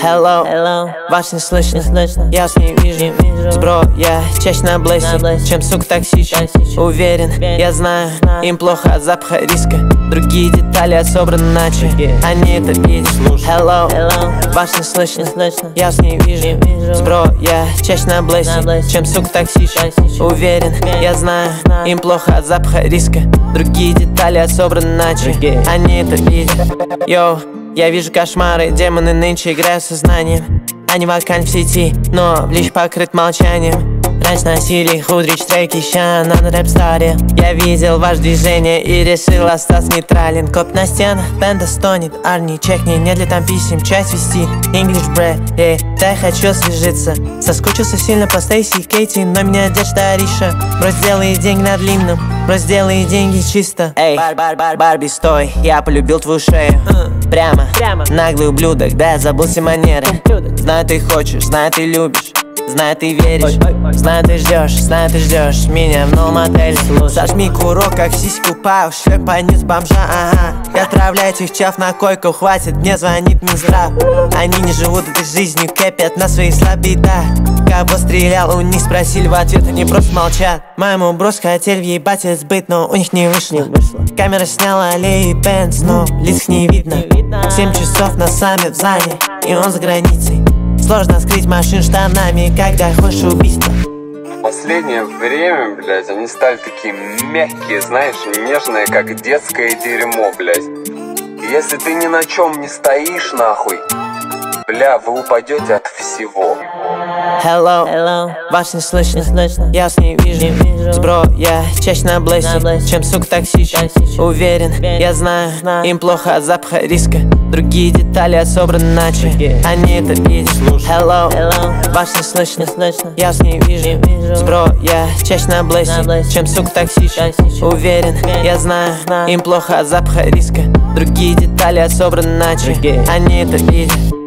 Hello, вас не слышно, я вас не вижу. Сбро, я чаще на блэсе, чем сука таксище. Уверен, я знаю, им плохо от запаха риска. Другие детали собраны иначе, они это видят. Hello, вас не слышно, я вас не вижу. Сбро, я чаще на блэсе, чем сука таксище. Уверен, я знаю, им плохо от запаха риска. Другие детали собраны иначе, они это видят. Йоу, я вижу кошмары, демоны нынче играют сознанием. Они вакансии в сети, но лишь покрыт молчанием. Раньше носили худрич треки, ща на рэп-старе. Я видел ваше движение и решил остаться нейтрален. Коп на стенах, бенда стонет, Арни, чекни, нет ли там писем, часть вести. English bread, да я хочу освежиться. Соскучился сильно по Стейси и Кейти, но меня держит Ариша. Брось, сделай деньги на длинном, брось, сделай деньги чисто. Эй, Барби, стой, я полюбил твою шею. Прямо, наглый ублюдок, да я забыл все манеры. Знаю, ты хочешь, знаю, ты любишь, знаю, ты веришь, знаю, ты ждешь меня в новом отеле. Зажми курок, как сиську пау, шлепанец бомжа, ага. И отправляйте их чав на койку, хватит, мне звонит Минздрав. Они не живут этой жизнью, кэпят на свои слабые, да. Кого стрелял, у них спросили в ответ, они просто молчат. Моему брос хотели въебать этот сбыт, но у них не вышло. Камера сняла аллеи Бенц, но лиц не видно. 7 часов на саммит в зане, и он за границей. Сложно скрыть машин штанами, когда хочешь убийство. В последнее время, блядь, они стали такие мягкие, знаешь, нежные, как детское дерьмо, блядь. И если ты ни на чем не стоишь, нахуй, бля, вы упадете от всего. Hello, вас не слышно, я вас не вижу. Сбро, я чаще на блэсе, чем сука таксище. Уверен, я знаю, им плохо от запаха риска. Другие детали собраны иначе, они это видят. Hello, вас не слышно, я вас не вижу. Сбро, я чаще на блэсе, чем сука таксище. Уверен, я знаю, им плохо от запаха риска. Другие детали собраны иначе, они это видят.